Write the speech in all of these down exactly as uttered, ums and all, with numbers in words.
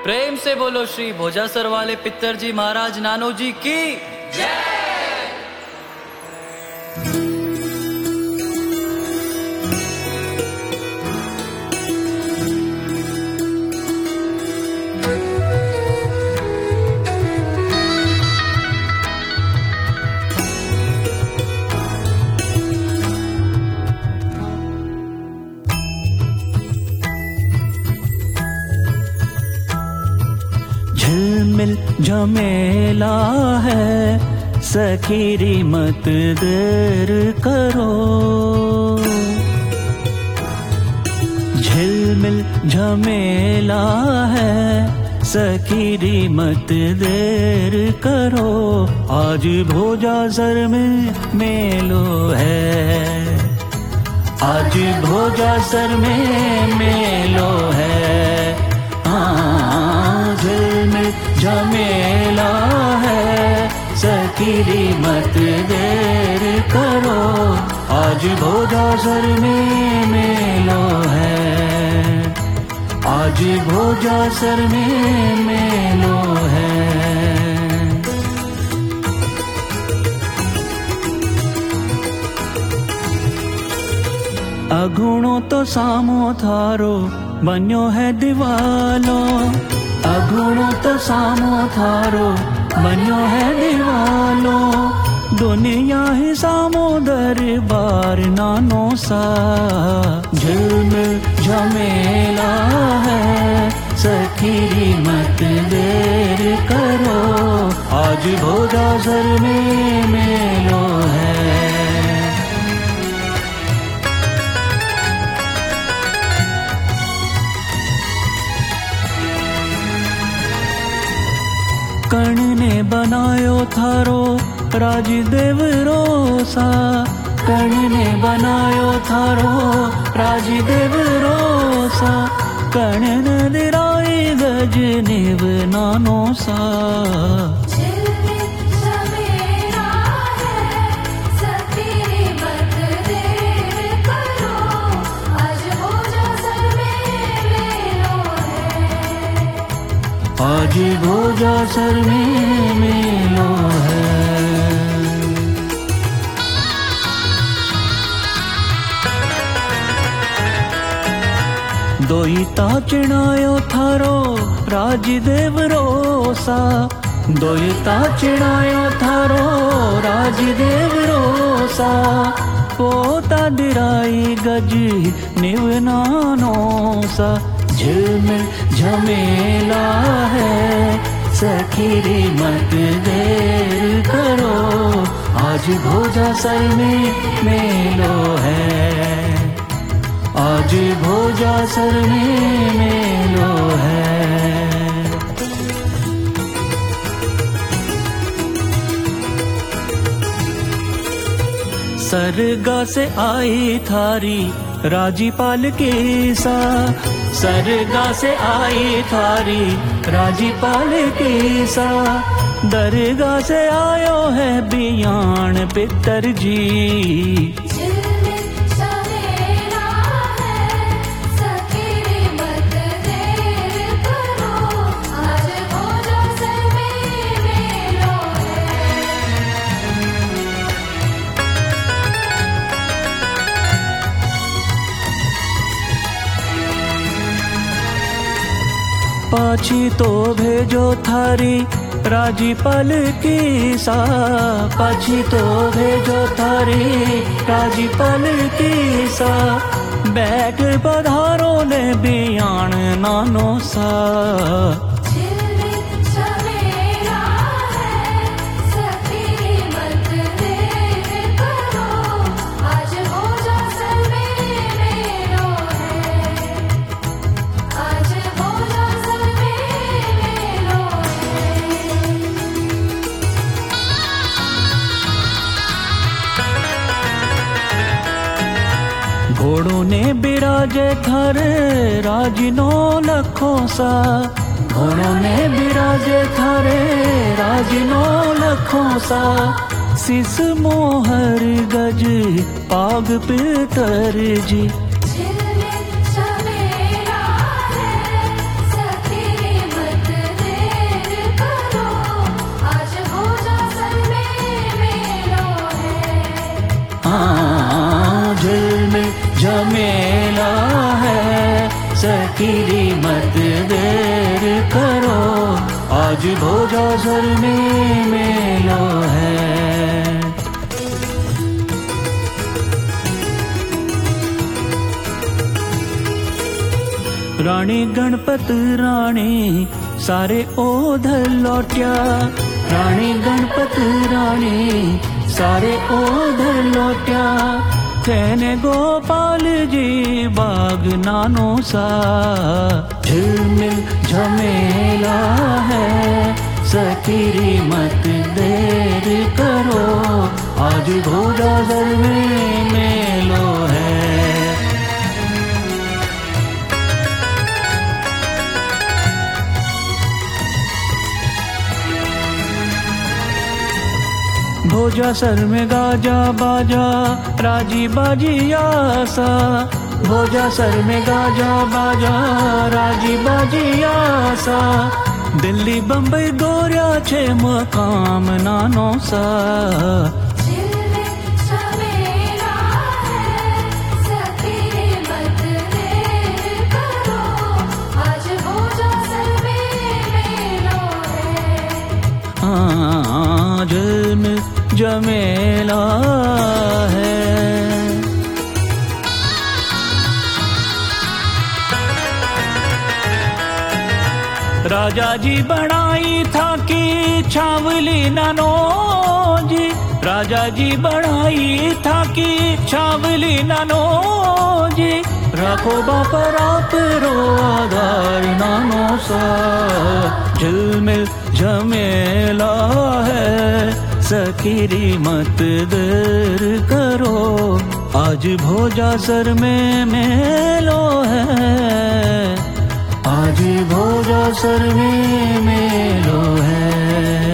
प्रेम से बोलो श्री भोजासर वाले पित्तर जी महाराज नानो जी की जय। झिलमिल झमेला है सखीरी मत देर करो। झिलमिल झमेला है सखीरी मत देर करो। आज भोजासर में मेलो है, आज भोजासर में मेलो है। हाँ झिलमिल झमेला है सखीरी मत देर करो। आज भोजासर में मेलो है, आज भोजासर में मेलो है। अगुणो तो सामो थारो बन्यो है दीवालो। अगुणो तो सामो थारो बन्यो है दीवालो। दुनिया ही सामो दरबार नानो सा। झिलमिल झमेला है सखीरी मत देर करो। आज भोजासर में मेलो है। कर्ण ने बनायो थारो राजदेव रोसा। कर्ण ने बनायो थारो राजदेव रोसा। कर्ण ने दिराई गज निव नानो सा। आज भोजासर में मेलो है। दोईता चिणायो थारो राजदेव रोसा। दोईता चिणायो थारो राजदेव रोसा। पोता दिराई गज निव नानो सा। झिलमिल झमेला है सखीरी मत देर करो। आज भोजासर में मेलो है, आज भोजासर में मेलो है। सरगा से आई थारी राजीपाल की सा। सरगा से आई थारी राजीपाल की सा। दरगाह से आयो है बियान पितर जी। पाछी तो भेजो थारी राजीपाल की सा। पाछी तो भेजो थारी राजीपाल की सा। बैठ पधारो ने बियान नानो सा। घोड़ों ने बिराजे थारे राजनो लखों सा। घोड़ों ने बिराजे थारे राजनो लखों सा। सिस मोहर गज पाग पितर जी। झिलमिल झमेला है सखीरी मत हाँ झिलमिल झमेला है, सकीरी मत देर करो, आज भोजासर में मेलो है। रानी गणपत रानी सारे ओधर लौट्या, रानी गणपत रानी सारे ओधर लौट्या, कहने गोपाल जी बाग नानो सा, झिलमिल झमेला है, सकीरी मत देर करो, आज भोजासर में मेलो है। भोजासर में गाजा बाजा राजी बाजी आसा, भोजासर में गाजा बाजा राजी बाजी आसा, दिल्ली बम्बई गोरिया छे मकाम नानो सा, झिलमिल झमेला है। राजा जी बनाई था कि छावली नानो जी, राजा जी बनाई था कि छावली नानो जी, रखो बापर आप रो आधार नानो सा, झिलमिल झमेला है, सकीरी मत देर करो, आज भोजासर में मेलो है, आज भोजासर में मेलो है।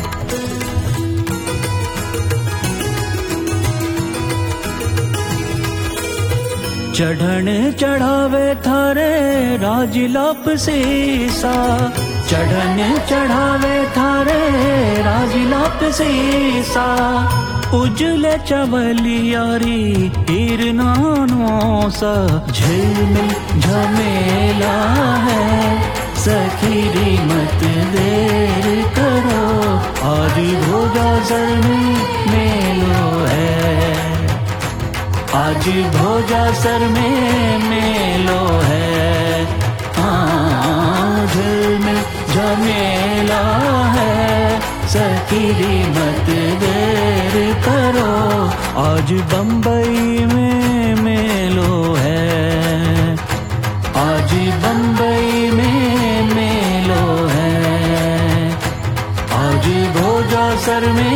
चढ़न चढ़ावे थारे राजलाप सीसा, चढ़न चढ़ावे थारे राजलाप सीसा, उजले चवलियारी हीर नानो सा, झिलमिल झमेला है, सकीरी मत देर करो, आज भोजासर में मेलो है, आज भोजासर में मेलो है। हाँ झिलमिल झमेला है, सकीरी मत देर करो, आज बम्बई में मेलो है, आज बम्बई में मेलो है, आज भोजासर में